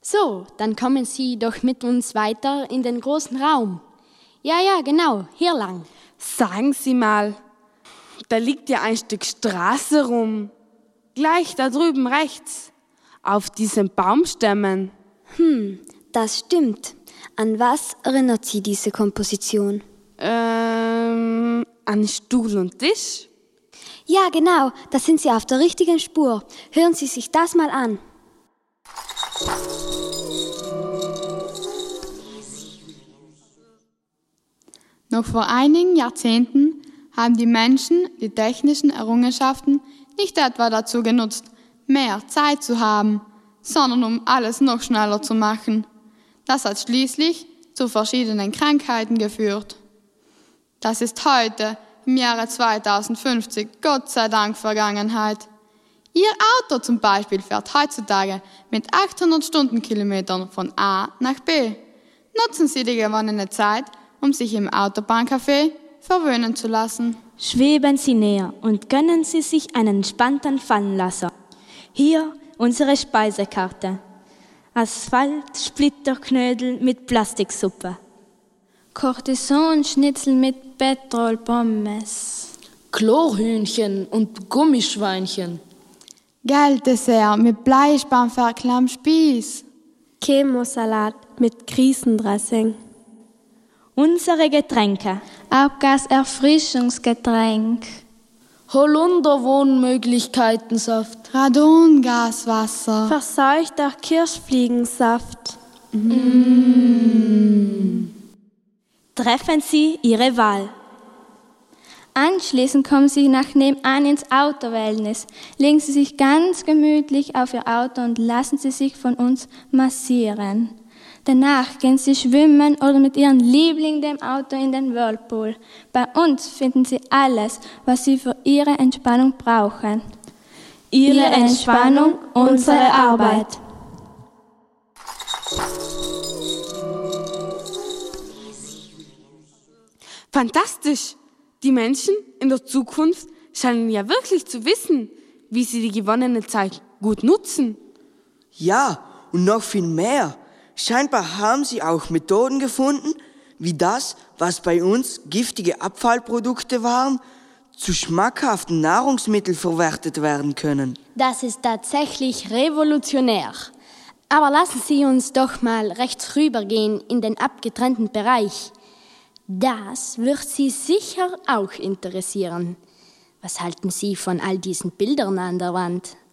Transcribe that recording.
So, dann kommen Sie doch mit uns weiter in den großen Raum. Ja, genau, hier lang. Sagen Sie mal, da liegt ja ein Stück Straße rum. Gleich da drüben rechts, auf diesen Baumstämmen. Das stimmt. An was erinnert Sie diese Komposition? An Stuhl und Tisch? Ja, genau, da sind Sie auf der richtigen Spur. Hören Sie sich das mal an. Noch vor einigen Jahrzehnten haben die Menschen die technischen Errungenschaften nicht etwa dazu genutzt, mehr Zeit zu haben, sondern um alles noch schneller zu machen. Das hat schließlich zu verschiedenen Krankheiten geführt. Das ist heute, im Jahre 2050, Gott sei Dank Vergangenheit. Ihr Auto zum Beispiel fährt heutzutage mit 800 Stundenkilometern von A nach B. Nutzen Sie die gewonnene Zeit, um sich im Autobahncafé verwöhnen zu lassen. Schweben Sie näher und gönnen Sie sich einen entspannten Fallenlasser. Hier unsere Speisekarte. Asphalt-Splitterknödel mit Plastiksuppe. Cortison-Schnitzel mit Petrolpommes. Chlorhühnchen und Gummischweinchen. Gelddessert mit Bleispanferkel am Spieß. Chemosalat mit Krisendressing. Unsere Getränke. Abgaserfrischungsgetränk. Holunder-Wohnmöglichkeitensaft. Radongaswasser. Verseuchter Kirschfliegensaft. Treffen Sie Ihre Wahl. Anschließend kommen Sie nach nebenan ins Auto-Wellness. Legen Sie sich ganz gemütlich auf Ihr Auto und lassen Sie sich von uns massieren. Danach gehen Sie schwimmen oder mit Ihrem Liebling dem Auto in den Whirlpool. Bei uns finden Sie alles, was Sie für Ihre Entspannung brauchen. Ihre Entspannung, unsere Arbeit. Fantastisch! Die Menschen in der Zukunft scheinen ja wirklich zu wissen, wie sie die gewonnene Zeit gut nutzen. Ja, und noch viel mehr. Scheinbar haben sie auch Methoden gefunden, wie das, was bei uns giftige Abfallprodukte waren, zu schmackhaften Nahrungsmitteln verwertet werden können. Das ist tatsächlich revolutionär. Aber lassen Sie uns doch mal rechts rübergehen in den abgetrennten Bereich. Das wird Sie sicher auch interessieren. Was halten Sie von all diesen Bildern an der Wand?